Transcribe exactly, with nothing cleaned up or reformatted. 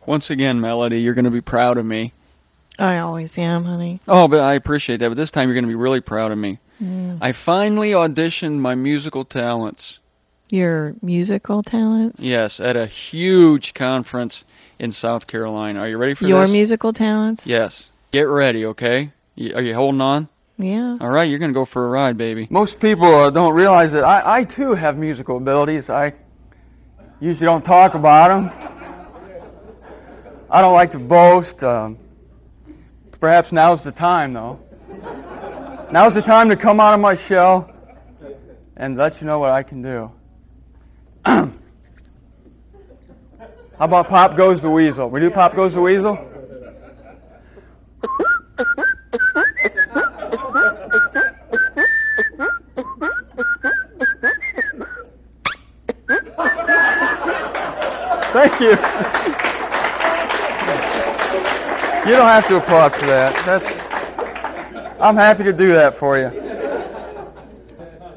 Once again, Melody, you're going to be proud of me. I always am, honey. Oh, but I appreciate that. But this time you're going to be really proud of me. Mm. I finally auditioned my musical talents. Your musical talents? Yes, at a huge conference in South Carolina. Are you ready for Your this? Your musical talents? Yes. Get ready, okay? Are you holding on? Yeah. All right, you're going to go for a ride, baby. Most people uh, don't realize that I, I, too, have musical abilities. I usually don't talk about them. I don't like to boast. Um, perhaps now's the time, though. Now's the time to come out of my shell and let you know what I can do. How about Pop Goes the Weasel? We do Pop Goes the Weasel? Thank you. You don't have to applaud for that. That's, I'm happy to do that for you.